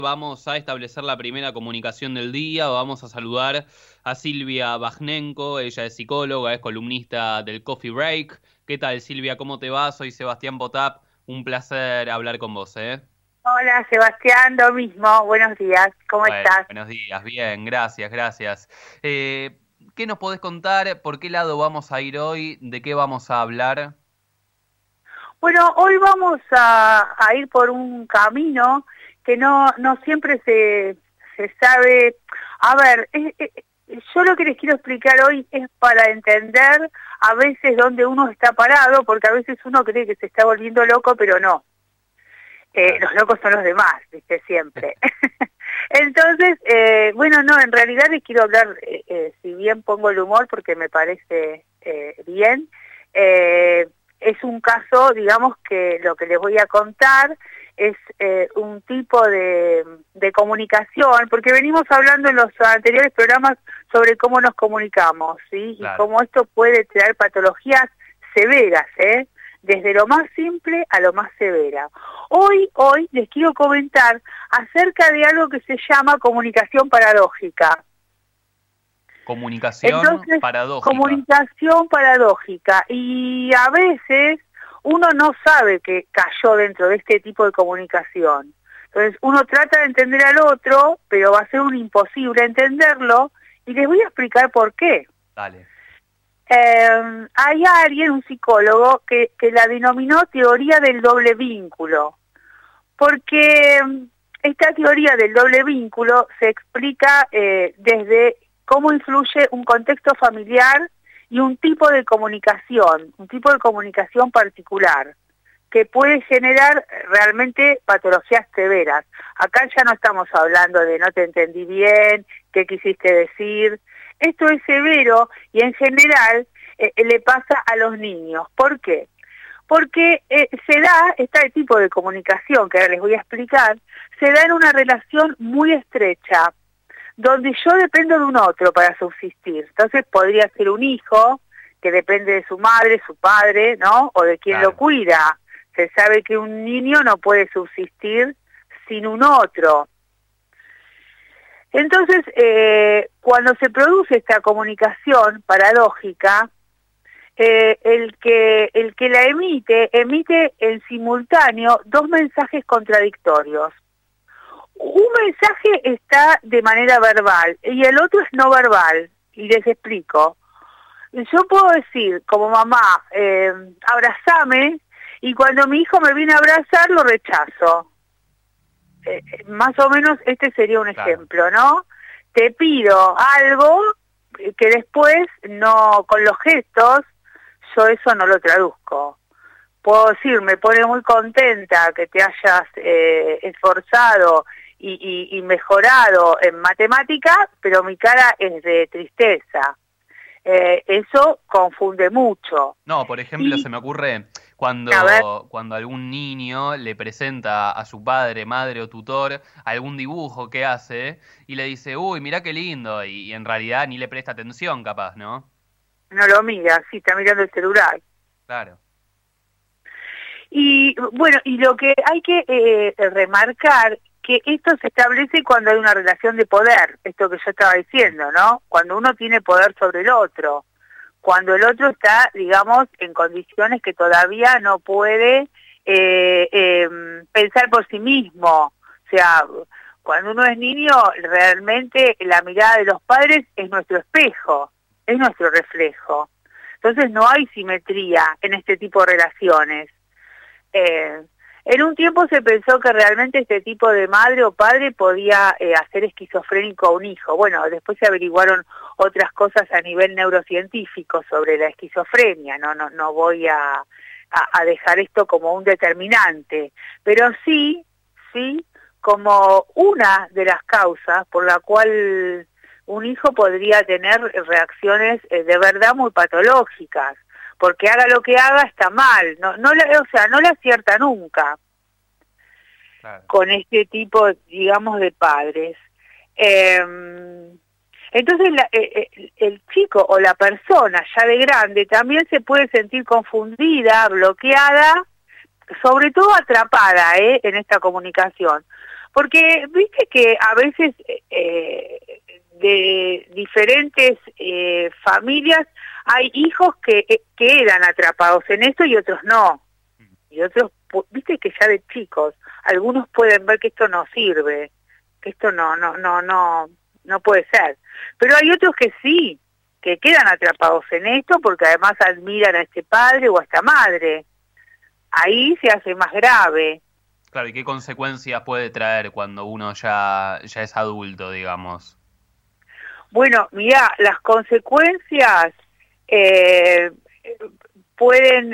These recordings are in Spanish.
Vamos a establecer la primera comunicación del día. Vamos a saludar a Silvia Bajnenko. Ella es psicóloga, es columnista del Coffee Break. ¿Qué tal, Silvia? ¿Cómo te va? Soy Sebastián Potap. Un placer hablar con vos, ¿eh? Hola Sebastián, lo mismo, buenos días, ¿cómo Bueno, estás? buenos días. Bien, gracias. ¿Qué nos podés contar? ¿Por qué lado vamos a ir hoy? ¿De qué vamos a hablar? Bueno, hoy vamos a ir por un camino que no siempre se sabe. A ver, yo lo que les quiero explicar hoy es para entender a veces dónde uno está parado, porque a veces uno cree que se está volviendo loco, pero no. Claro. Los locos son los demás, ¿viste? Siempre. Entonces, bueno, no, en realidad les quiero hablar, si bien pongo el humor porque me parece bien, es un caso, digamos, que lo que les voy a contar es un tipo de comunicación, porque venimos hablando en los anteriores programas sobre cómo nos comunicamos, ¿sí? Y Claro. cómo esto puede traer patologías severas, desde lo más simple a lo más severa. Hoy les quiero comentar acerca de algo que se llama comunicación paradójica. Comunicación Entonces, paradójica. comunicación paradójica. Y a veces uno no sabe que cayó dentro de este tipo de comunicación. Entonces, uno trata de entender al otro, pero va a ser un imposible entenderlo, y les voy a explicar por qué. Dale. Hay alguien, un psicólogo, que la denominó teoría del doble vínculo, porque esta teoría del doble vínculo se explica desde cómo influye un contexto familiar y un tipo de comunicación particular, que puede generar realmente patologías severas. Acá ya no estamos hablando de no te entendí bien, qué quisiste decir. Esto es severo y en general le pasa a los niños. ¿Por qué? Porque se da este tipo de comunicación, que ahora les voy a explicar, se da en una relación muy estrecha, donde yo dependo de un otro para subsistir. Entonces podría ser un hijo que depende de su madre, su padre, ¿no? O de quien lo Claro. cuida. Se sabe que un niño no puede subsistir sin un otro. Entonces, cuando se produce esta comunicación paradójica, el que la emite en simultáneo dos mensajes contradictorios. Un mensaje está de manera verbal y el otro es no verbal, y les explico. Yo puedo decir, como mamá, abrazame, y cuando mi hijo me viene a abrazar, lo rechazo. Más o menos este sería un Claro. ejemplo, ¿no? Te pido algo que después, no, con los gestos, yo eso no lo traduzco. Puedo decir, me pone muy contenta que te hayas esforzado y mejorado en matemática, pero mi cara es de tristeza. Eso confunde mucho. No, por ejemplo, se Y, me ocurre a ver, cuando algún niño le presenta a su padre, madre o tutor algún dibujo que hace y le dice, uy, mirá qué lindo, y en realidad ni le presta atención, capaz, ¿no? no lo mira, sí, está mirando el celular. Claro. Y bueno, y lo que hay que remarcar, que esto se establece cuando hay una relación de poder, esto que yo estaba diciendo, ¿no? Cuando uno tiene poder sobre el otro, cuando el otro está, digamos, en condiciones que todavía no puede pensar por sí mismo. O sea, cuando uno es niño, realmente la mirada de los padres es nuestro espejo, es nuestro reflejo. Entonces no hay simetría en este tipo de relaciones. Eh, en un tiempo se pensó que realmente este tipo de madre o padre podía hacer esquizofrénico a un hijo. Bueno, después se averiguaron otras cosas a nivel neurocientífico sobre la esquizofrenia. No voy a dejar esto como un determinante, pero sí, como una de las causas por la cual un hijo podría tener reacciones de verdad muy patológicas, porque haga lo que haga está mal, o sea, no le acierta nunca Claro. con este tipo, digamos, de padres. Entonces el chico o la persona ya de grande también se puede sentir confundida, bloqueada, sobre todo atrapada en esta comunicación, Porque viste que a veces de diferentes familias hay hijos que quedan atrapados en esto y otros no. Y otros, viste que ya de chicos, algunos pueden ver que esto no sirve, que esto no puede ser. Pero hay otros que sí, que quedan atrapados en esto porque además admiran a este padre o a esta madre. Ahí se hace más grave. Claro, ¿y qué consecuencias puede traer cuando uno ya es adulto, digamos? Bueno, mira, las consecuencias pueden,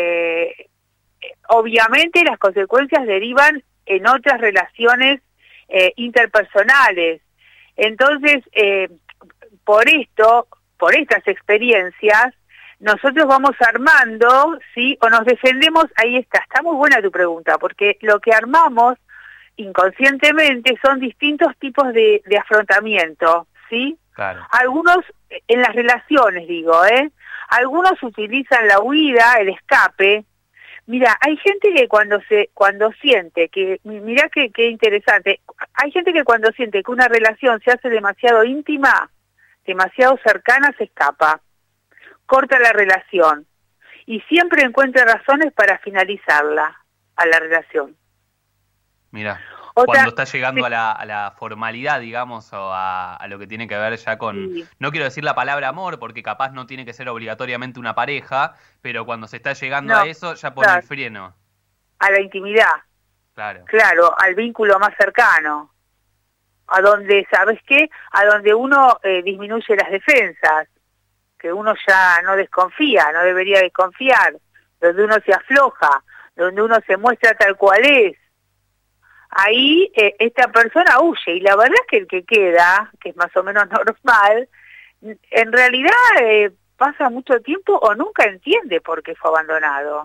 obviamente las consecuencias derivan en otras relaciones interpersonales. Entonces, por estas experiencias, nosotros vamos armando, ¿sí? O nos defendemos, ahí está muy buena tu pregunta, porque lo que armamos inconscientemente son distintos tipos de afrontamiento, ¿sí? Claro. Algunos, en las relaciones digo, algunos utilizan la huida, el escape. Mira, hay gente que cuando siente que, mira qué interesante, hay gente que cuando siente que una relación se hace demasiado íntima, demasiado cercana, se escapa, corta la relación y siempre encuentra razones para finalizarla, a la relación. Mira, cuando está llegando a la formalidad, digamos, o a lo que tiene que ver ya con, sí. No quiero decir la palabra amor, porque capaz no tiene que ser obligatoriamente una pareja, pero cuando se está llegando a eso, ya pone el freno. A la intimidad. Claro. Claro, al vínculo más cercano. A donde, ¿sabes qué? A donde uno disminuye las defensas, que uno ya no desconfía, no debería desconfiar, donde uno se afloja, donde uno se muestra tal cual es. Ahí esta persona huye, y la verdad es que el que queda, que es más o menos normal, en realidad pasa mucho tiempo o nunca entiende por qué fue abandonado.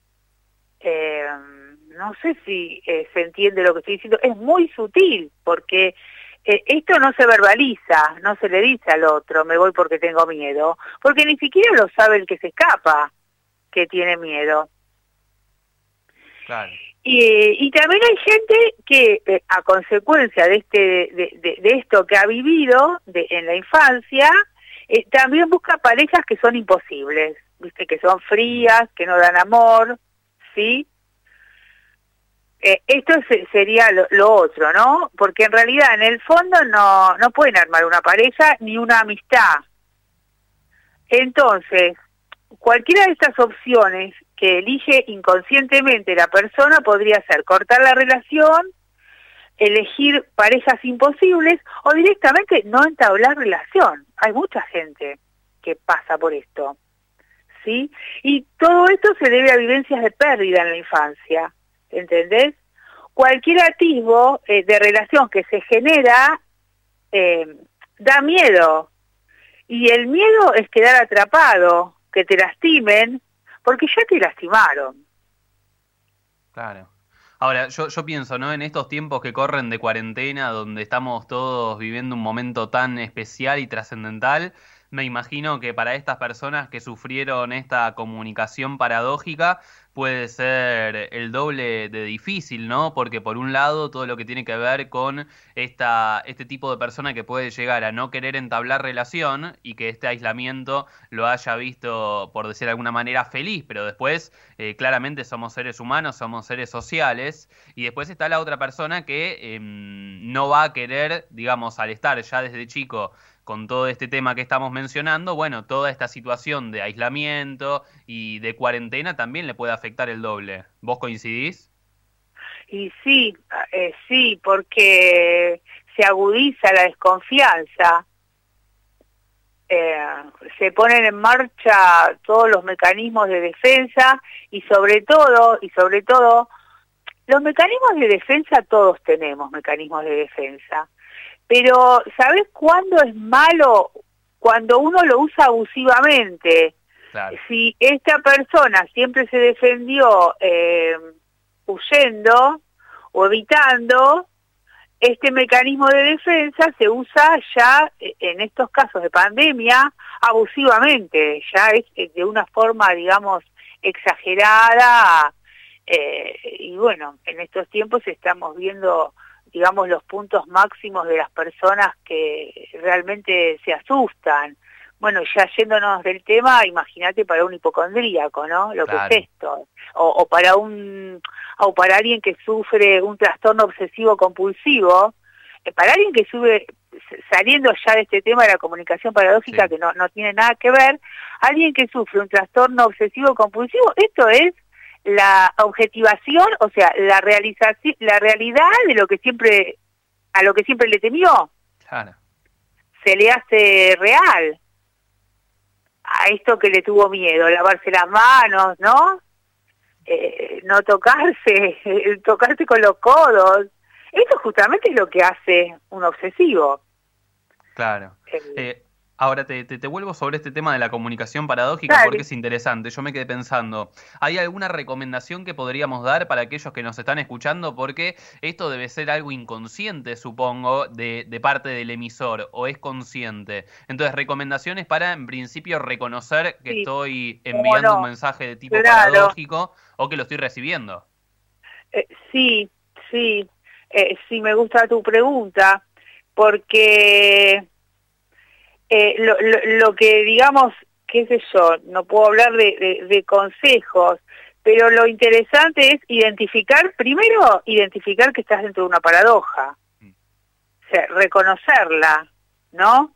No sé si se entiende lo que estoy diciendo, es muy sutil, porque esto no se verbaliza, no se le dice al otro, me voy porque tengo miedo, porque ni siquiera lo sabe el que se escapa, que tiene miedo. Claro. Y también hay gente que a consecuencia de esto que ha vivido en la infancia, también busca parejas que son imposibles, viste, que son frías, que no dan amor, ¿sí? Esto sería lo otro, ¿no? Porque en realidad en el fondo no pueden armar una pareja ni una amistad. Entonces, cualquiera de estas opciones que elige inconscientemente la persona podría ser cortar la relación, elegir parejas imposibles o directamente no entablar relación. Hay mucha gente que pasa por esto, ¿sí? Y todo esto se debe a vivencias de pérdida en la infancia, ¿entendés? Cualquier atisbo de relación que se genera da miedo, y el miedo es quedar atrapado, que te lastimen, porque ya te lastimaron. Claro. Ahora, yo pienso, ¿no? En estos tiempos que corren de cuarentena, donde estamos todos viviendo un momento tan especial y trascendental, me imagino que para estas personas que sufrieron esta comunicación paradójica puede ser el doble de difícil, ¿no? Porque por un lado todo lo que tiene que ver con este tipo de persona que puede llegar a no querer entablar relación y que este aislamiento lo haya visto, por decir de alguna manera, feliz, pero después claramente somos seres humanos, somos seres sociales, y después está la otra persona que no va a querer, digamos, al estar ya desde chico con todo este tema que estamos mencionando, bueno, toda esta situación de aislamiento y de cuarentena también le puede afectar el doble. ¿Vos coincidís? Y sí, sí, porque se agudiza la desconfianza, se ponen en marcha todos los mecanismos de defensa y sobre todo, los mecanismos de defensa, todos tenemos mecanismos de defensa. Pero, ¿sabés cuándo es malo? Cuando uno lo usa abusivamente. Claro. Si esta persona siempre se defendió huyendo o evitando, este mecanismo de defensa se usa ya, en estos casos de pandemia, abusivamente. Ya es de una forma, digamos, exagerada. Y bueno, en estos tiempos estamos viendo digamos, los puntos máximos de las personas que realmente se asustan. Bueno, ya yéndonos del tema, imagínate para un hipocondríaco, ¿no? Lo Claro. que es esto. O para alguien que sufre un trastorno obsesivo compulsivo, para alguien que sube, saliendo ya de este tema de la comunicación paradójica, Sí. que no tiene nada que ver, alguien que sufre un trastorno obsesivo compulsivo, esto es la objetivación, o sea, la realización, la realidad de lo que siempre, a lo que siempre le temió, Claro. se le hace real a esto que le tuvo miedo, lavarse las manos, ¿no? No tocarse, tocarse con los codos. Eso justamente es lo que hace un obsesivo. Claro. Ahora te vuelvo sobre este tema de la comunicación paradójica Dale. porque es interesante. Yo me quedé pensando, ¿hay alguna recomendación que podríamos dar para aquellos que nos están escuchando? Porque esto debe ser algo inconsciente, supongo, de parte del emisor, o es consciente. Entonces, recomendaciones para, en principio, reconocer que Sí, estoy cómo enviando un no. mensaje de tipo Claro. paradójico o que lo estoy recibiendo. Sí, me gusta tu pregunta, porque lo que digamos, qué sé yo, no puedo hablar de consejos, pero lo interesante es identificar que estás dentro de una paradoja, o sea, reconocerla, ¿no?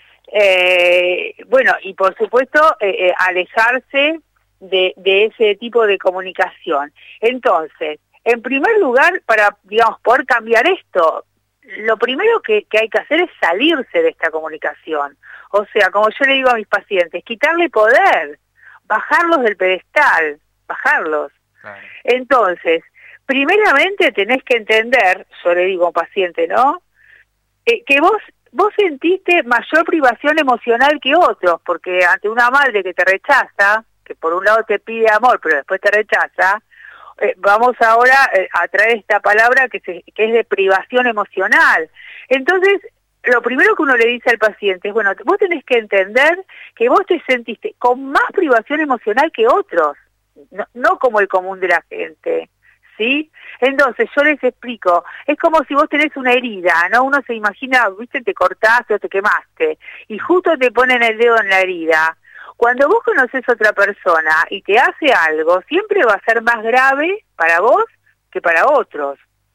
Bueno, y por supuesto alejarse de ese tipo de comunicación. Entonces, en primer lugar, para, digamos, poder cambiar esto, lo primero que hay que hacer es salirse de esta comunicación. O sea, como yo le digo a mis pacientes, quitarle poder, bajarlos del pedestal, bajarlos. Claro. Entonces, primeramente tenés que entender, yo le digo a un paciente, ¿no? Que vos sentiste mayor privación emocional que otros, porque ante una madre que te rechaza, que por un lado te pide amor, pero después te rechaza, vamos ahora a traer esta palabra que es de privación emocional. Entonces, lo primero que uno le dice al paciente es, bueno, vos tenés que entender que vos te sentiste con más privación emocional que otros, no como el común de la gente, ¿sí? Entonces, yo les explico, es como si vos tenés una herida, ¿no? Uno se imagina, viste, te cortaste o te quemaste, y justo te ponen el dedo en la herida. Cuando vos conoces a otra persona y te hace algo, siempre va a ser más grave para vos que para otros.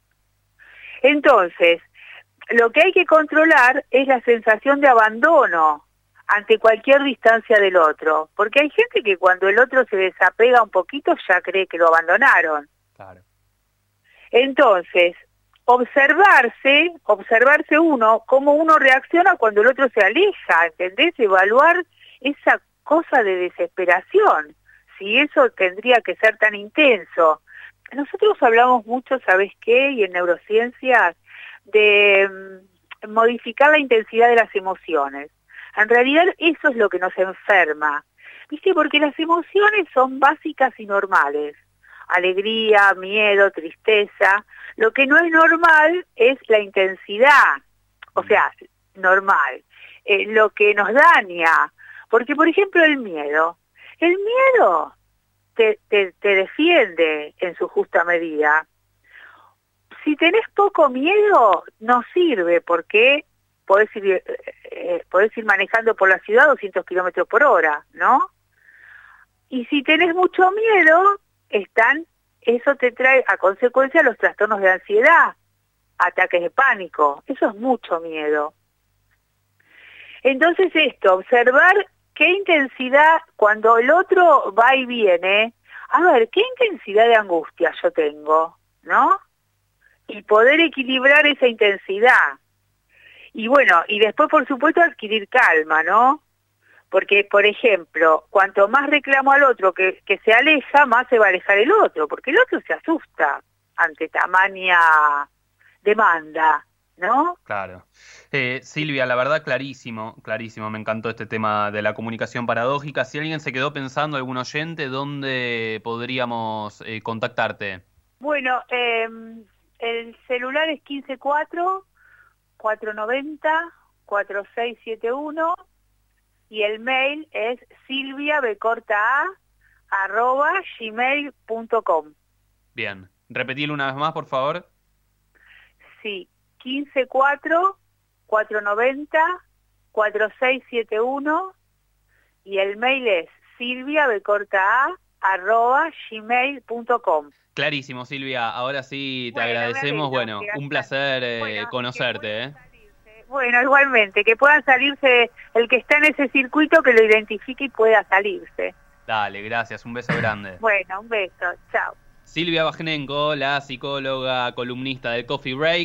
Entonces, lo que hay que controlar es la sensación de abandono ante cualquier distancia del otro, porque hay gente que cuando el otro se desapega un poquito ya cree que lo abandonaron. Claro. Entonces, observarse uno, cómo uno reacciona cuando el otro se aleja, ¿entendés? Evaluar esa cosa de desesperación, si eso tendría que ser tan intenso. Nosotros hablamos mucho, ¿sabes qué? Y en neurociencias, de modificar la intensidad de las emociones. En realidad eso es lo que nos enferma, ¿viste? Porque las emociones son básicas y normales. Alegría, miedo, tristeza. Lo que no es normal es la intensidad, o sea, normal. Lo que nos daña. Porque, por ejemplo, el miedo te defiende en su justa medida. Si tenés poco miedo, no sirve, porque podés ir manejando por la ciudad 200 kilómetros por hora, ¿no? Y si tenés mucho miedo, eso te trae a consecuencia los trastornos de ansiedad, ataques de pánico. Eso es mucho miedo. Entonces observar qué intensidad, cuando el otro va y viene, a ver, qué intensidad de angustia yo tengo, ¿no? Y poder equilibrar esa intensidad. Y bueno, y después, por supuesto, adquirir calma, ¿no? Porque, por ejemplo, cuanto más reclamo al otro que se aleja, más se va a alejar el otro, porque el otro se asusta ante tamaña demanda, ¿no? Claro. Silvia, la verdad, clarísimo, clarísimo. Me encantó este tema de la comunicación paradójica. Si alguien se quedó pensando, algún oyente, ¿dónde podríamos contactarte? Bueno, el celular es 154-490-4671 y el mail es silviabecortaa@gmail.com. Bien. Repetilo una vez más, por favor. Sí, 154-490-4671 y el mail es silvia@gmail.com. Clarísimo, Silvia. Ahora sí te Bueno, agradecemos. me alegro Bueno, que un placer bueno, conocerte. Bueno, igualmente, que puedan salirse, el que está en ese circuito que lo identifique y pueda salirse. Dale, gracias. Un beso grande. Bueno, un beso, chao. Silvia Bajnenko, la psicóloga columnista del Coffee Break.